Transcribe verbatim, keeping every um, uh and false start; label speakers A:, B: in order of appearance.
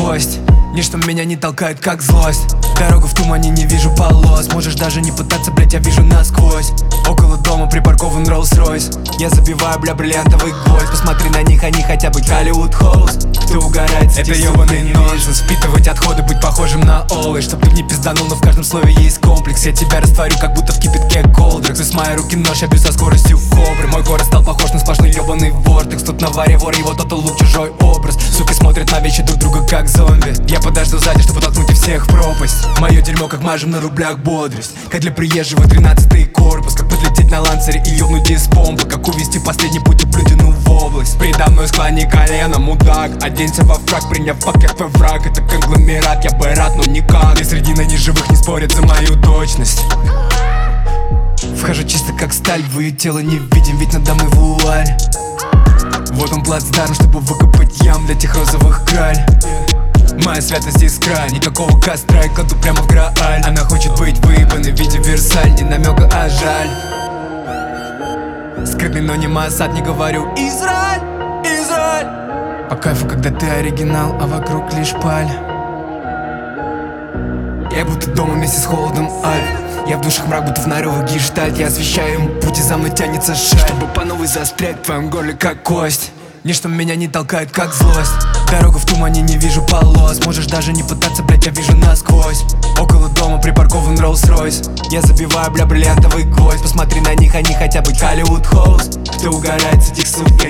A: кость. Ничто меня не толкает, как злость. Дорогу в тумане, не вижу полос. Можешь даже не пытаться, блять, я вижу насквозь. Около дома припаркован Rolls-Royce. Я забиваю, бля, бриллиантовый гвоздь. Посмотри на них, они хотят быть Hollywood Hoes. Кто угорает, это ёбаный нонсенс. Впитывать отходы, быть похожим на Олы. Чтоб ты не пизданул, но в каждом слове есть комплекс. Я тебя растворю, как будто в кипятке колдрекс. Из моей руки нож, я бью со скоростью кобры. Мой город стал похож на сплошной ёбаный вортекс. Тут на варе вор, его тот лук, чужой образ. Суки смотрят на вещи друг друга, как зомби. Я подожду сзади, чтобы толкнуть и всех в пропасть. Мое дерьмо, как мажем на рублях бодрость. Как для приезжего тринадцатый корпус. Как подлететь на лансере и ёбнуть из помпы. Как увести последний путь Блюдину в область. Предо мной склони колено, мудак. Оденься во фраг, приняв факт как твой враг. Это конгломерат, я бы рад, но никак. И среди неживых не спорят за мою точность. Вхожу чисто как сталь, в ее тело не видим, ведь надо мной вуаль. Вот он плацдарм, чтобы выкопать ям для тех розовых краль. Моя святость искра, никакого костра, я кладу прямо в Грааль. Она хочет быть выебанной в виде Версаль, не намека, а жаль. Скрытный, но не Моссад, не говорю Израиль, Израиль. По кайфу, когда ты оригинал, а вокруг лишь паль. Я будто дома вместе с холодом Альп. Я в душах мрак, будто в нарывах гештальт. Я освещаю ему путь, и за мной тянется шаль. Чтобы по новой застрять в твоем горле, как кость. Ничто меня не толкает, как злость. Дорогу в тумане, не вижу полос. Можешь даже не пытаться, блять, я вижу насквозь. Около дома припаркован Rolls-Royce. Я забиваю, бля, бриллиантовый гвоздь. Посмотри на них, они хотят быть Hollywood Hoes. Кто угорает с этих сук,